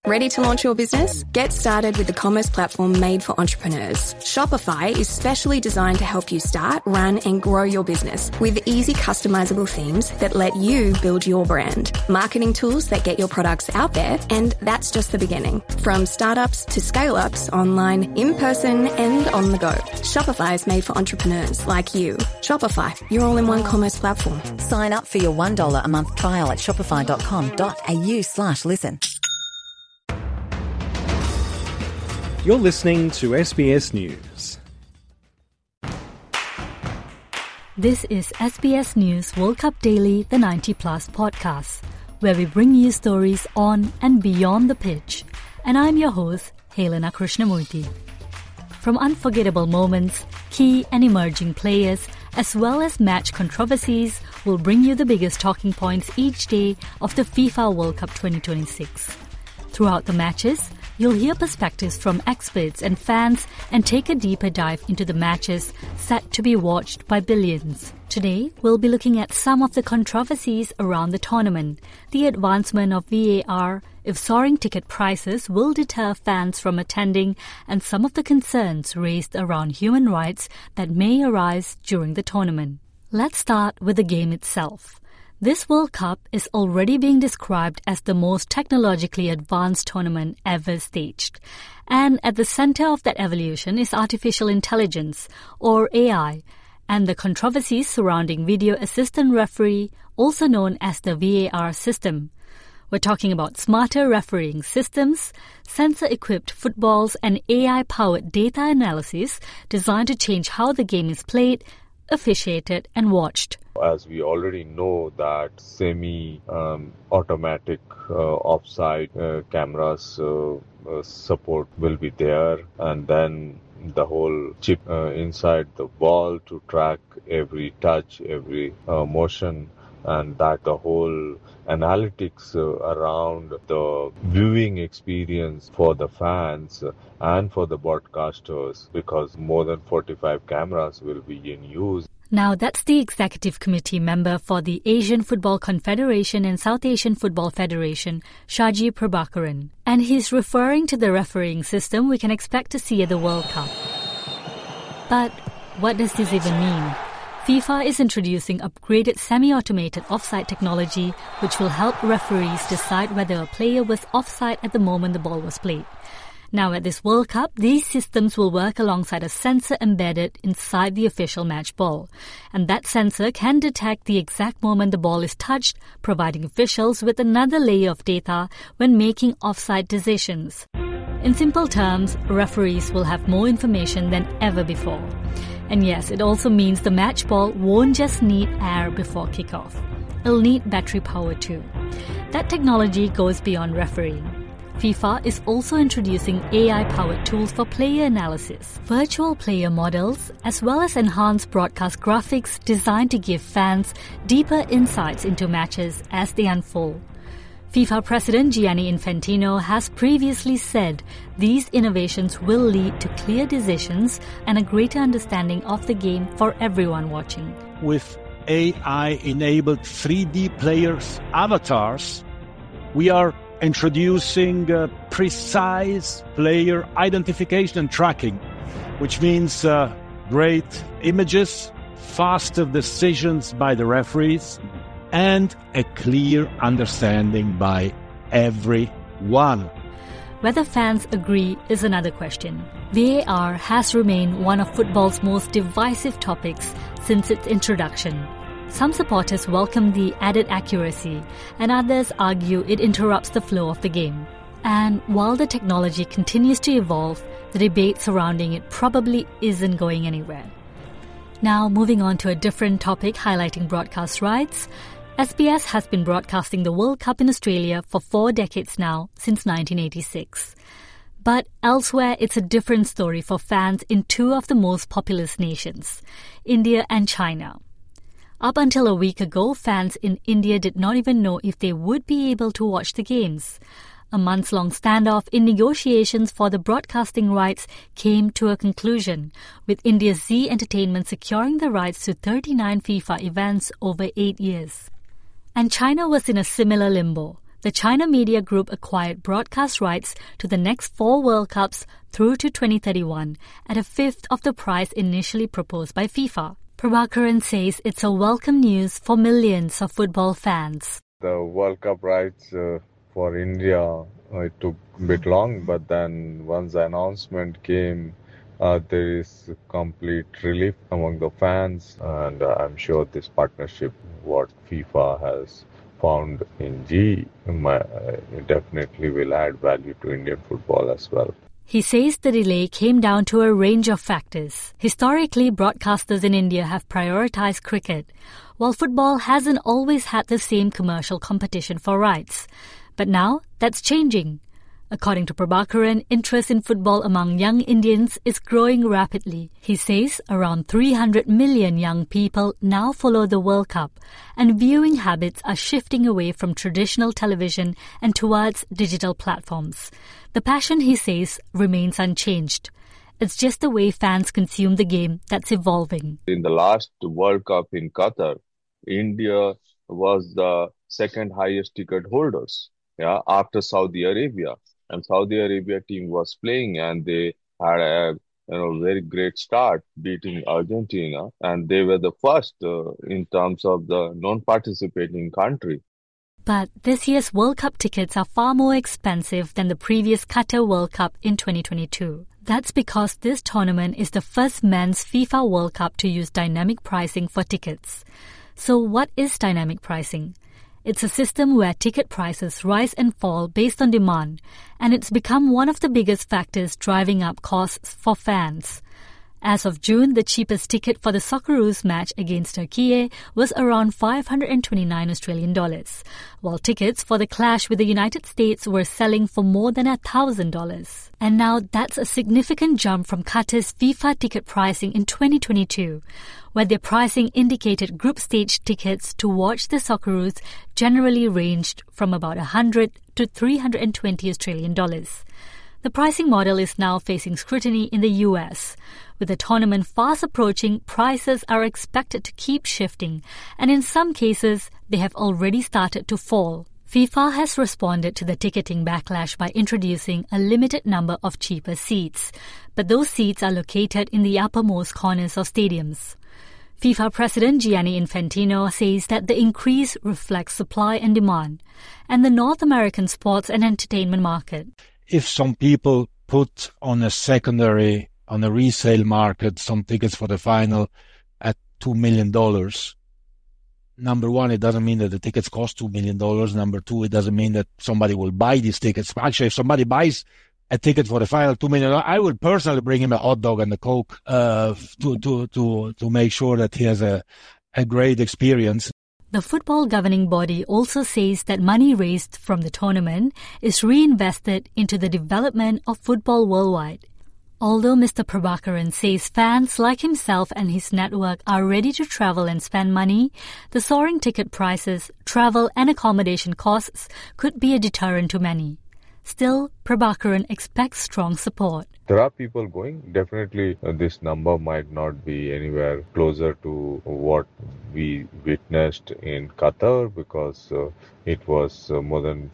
Ready to launch your business? Get started with the commerce platform made for entrepreneurs. Shopify is specially designed to help you start, run, and grow your business with easy customizable themes that let you build your brand, marketing tools that get your products out there, and that's just the beginning. From startups to scale-ups, online, in person, and on the go. Shopify is made for entrepreneurs like you. Shopify, your all-in-one commerce platform. Sign up for your $1 a month trial at shopify.com.au/listen. You're listening to SBS News. This is SBS News World Cup Daily, the 90+ podcast, where we bring you stories on and beyond the pitch. And I'm your host, Helena Krishnamurthy. From unforgettable moments, key and emerging players, as well as match controversies, we'll bring you the biggest talking points each day of the FIFA World Cup 2026. Throughout the matches, you'll hear perspectives from experts and fans and take a deeper dive into the matches set to be watched by billions. Today, we'll be looking at some of the controversies around the tournament, the advancement of VAR, if soaring ticket prices will deter fans from attending, and some of the concerns raised around human rights that may arise during the tournament. Let's start with the game itself. This World Cup is already being described as the most technologically advanced tournament ever staged. And at the center of that evolution is artificial intelligence, or AI, and the controversies surrounding Video Assistant Referee, also known as the VAR system. We're talking about smarter refereeing systems, sensor-equipped footballs, and AI-powered data analysis designed to change how the game is played, officiated, and watched. As we already know that semi-automatic offside cameras support will be there, and then the whole chip inside the ball to track every touch, every motion, and that the whole analytics around the viewing experience for the fans and for the broadcasters, because more than 45 cameras will be in use. Now, that's the Executive Committee member for the Asian Football Confederation and South Asian Football Federation, Shaji Prabhakaran. And he's referring to the refereeing system we can expect to see at the World Cup. But what does this even mean? FIFA is introducing upgraded semi-automated offside technology which will help referees decide whether a player was offside at the moment the ball was played. Now at this World Cup, these systems will work alongside a sensor embedded inside the official match ball. And that sensor can detect the exact moment the ball is touched, providing officials with another layer of data when making offside decisions. In simple terms, referees will have more information than ever before. And yes, it also means the match ball won't just need air before kickoff. It'll need battery power too. That technology goes beyond refereeing. FIFA is also introducing AI-powered tools for player analysis, virtual player models, as well as enhanced broadcast graphics designed to give fans deeper insights into matches as they unfold. FIFA President Gianni Infantino has previously said these innovations will lead to clear decisions and a greater understanding of the game for everyone watching. With AI-enabled 3D players' avatars, we are introducing precise player identification and tracking, which means great images, faster decisions by the referees, and a clear understanding by everyone. Whether fans agree is another question. VAR has remained one of football's most divisive topics since its introduction. Some supporters welcome the added accuracy, and others argue it interrupts the flow of the game. And while the technology continues to evolve, the debate surrounding it probably isn't going anywhere. Now, moving on to a different topic highlighting broadcast rights. SBS has been broadcasting the World Cup in Australia for 4 decades now, since 1986. But elsewhere, it's a different story for fans in two of the most populous nations, India and China. Up until a week ago, fans in India did not even know if they would be able to watch the games. A months-long standoff in negotiations for the broadcasting rights came to a conclusion, with India's Zee Entertainment securing the rights to 39 FIFA events over 8 years. And China was in a similar limbo. the China Media Group acquired broadcast rights to the next 4 World Cups through to 2031 at a fifth of the price initially proposed by FIFA. Prabhakaran says it's a welcome news for millions of football fans. The World Cup rights for India, it took a bit long, but then once the announcement came, there is complete relief among the fans, and I'm sure this partnership, what FIFA has found in G, definitely will add value to Indian football as well. He says the delay came down to a range of factors. Historically, broadcasters in India have prioritized cricket, while football hasn't always had the same commercial competition for rights. But now, that's changing. According to Prabhakaran, interest in football among young Indians is growing rapidly. He says around 300 million young people now follow the World Cup, and viewing habits are shifting away from traditional television and towards digital platforms. The passion, he says, remains unchanged. It's just the way fans consume the game that's evolving. In the last World Cup in Qatar, India was the second highest ticket holders, after Saudi Arabia. And Saudi Arabia team was playing, and they had a very great start, beating Argentina, and they were the first in terms of the non-participating country. But this year's World Cup tickets are far more expensive than the previous Qatar World Cup in 2022. That's because this tournament is the first men's FIFA World Cup to use dynamic pricing for tickets. So what is dynamic pricing? It's a system where ticket prices rise and fall based on demand, and it's become one of the biggest factors driving up costs for fans. As of June, the cheapest ticket for the Socceroos match against Turkey was around $529 Australian dollars, while tickets for the clash with the United States were selling for more than $1,000. And now that's a significant jump from Qatar's FIFA ticket pricing in 2022, where their pricing indicated group stage tickets to watch the Socceroos generally ranged from about $100 to $320 Australian dollars. The pricing model is now facing scrutiny in the US. With the tournament fast approaching, prices are expected to keep shifting, and in some cases, they have already started to fall. FIFA has responded to the ticketing backlash by introducing a limited number of cheaper seats, but those seats are located in the uppermost corners of stadiums. FIFA President Gianni Infantino says that the increase reflects supply and demand, and the North American sports and entertainment market. If some people put on a resale market, some tickets for the final at $2 million, number one, it doesn't mean that the tickets cost $2 million. Number two, it doesn't mean that somebody will buy these tickets. Actually, if somebody buys a ticket for the final $2 million, I would personally bring him a hot dog and a Coke to make sure that he has a great experience. The football governing body also says that money raised from the tournament is reinvested into the development of football worldwide. Although Mr. Prabhakaran says fans like himself and his network are ready to travel and spend money, the soaring ticket prices, travel and accommodation costs could be a deterrent to many. Still, Prabhakaran expects strong support. There are people going. Definitely, this number might not be anywhere closer to what we witnessed in Qatar, because it was more than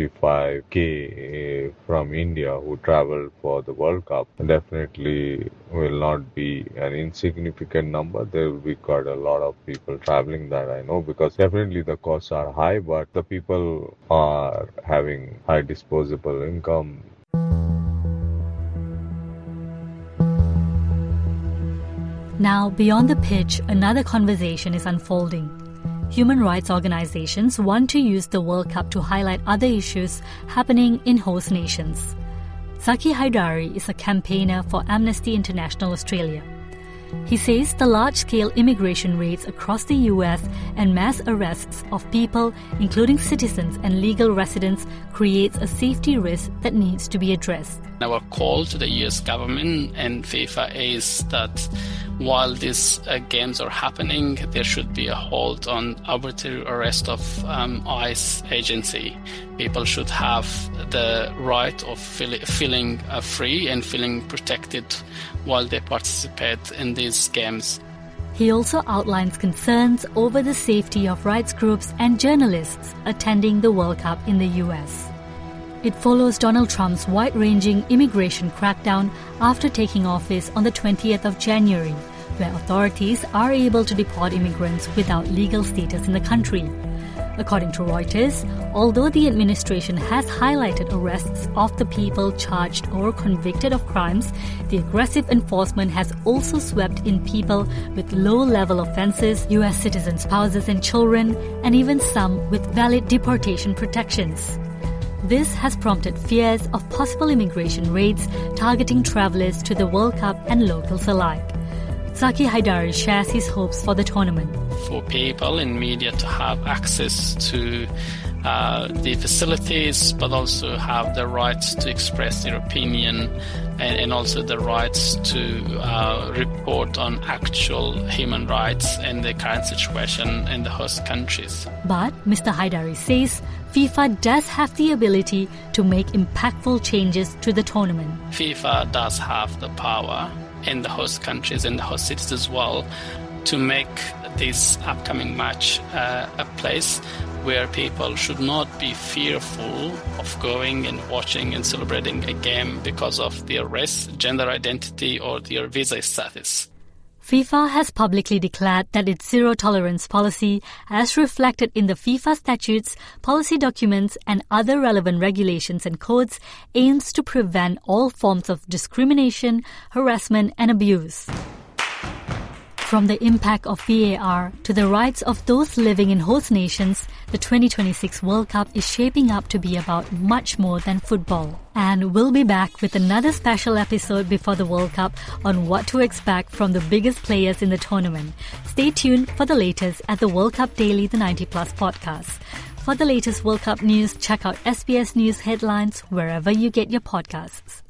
55K from India who traveled for the World Cup. Definitely will not be an insignificant number. There will be quite a lot of people traveling, that I know, because definitely the costs are high, but the people are having high disposable income. Now, beyond the pitch, another conversation is unfolding. Human rights organizations want to use the World Cup to highlight other issues happening in host nations. Zaki Haidari is a campaigner for Amnesty International Australia. He says the large-scale immigration raids across the US and mass arrests of people, including citizens and legal residents, creates a safety risk that needs to be addressed. Our call to the US government and FIFA is that while these games are happening, there should be a halt on arbitrary arrest of ICE agency. People should have the right of feeling free and feeling protected while they participate in these games. He also outlines concerns over the safety of rights groups and journalists attending the World Cup in the US. It follows Donald Trump's wide-ranging immigration crackdown after taking office on the 20th of January, where authorities are able to deport immigrants without legal status in the country. According to Reuters, although the administration has highlighted arrests of the people charged or convicted of crimes, the aggressive enforcement has also swept in people with low-level offenses, U.S. citizen spouses and children, and even some with valid deportation protections. This has prompted fears of possible immigration raids targeting travelers to the World Cup and locals alike. Zaki Haidari shares his hopes for the tournament. For people in media to have access to the facilities, but also have the rights to express their opinion and also the rights to report on actual human rights and the current situation in the host countries. But Mr. Haidari says FIFA does have the ability to make impactful changes to the tournament. FIFA does have the power in the host countries and the host cities as well to make this upcoming match a place where people should not be fearful of going and watching and celebrating a game because of their race, gender identity, or their visa status. FIFA has publicly declared that its zero-tolerance policy, as reflected in the FIFA statutes, policy documents, and other relevant regulations and codes, aims to prevent all forms of discrimination, harassment, and abuse. From the impact of VAR to the rights of those living in host nations, the 2026 World Cup is shaping up to be about much more than football. And we'll be back with another special episode before the World Cup on what to expect from the biggest players in the tournament. Stay tuned for the latest at the World Cup Daily, the 90 Plus podcast. For the latest World Cup news, check out SBS News headlines wherever you get your podcasts.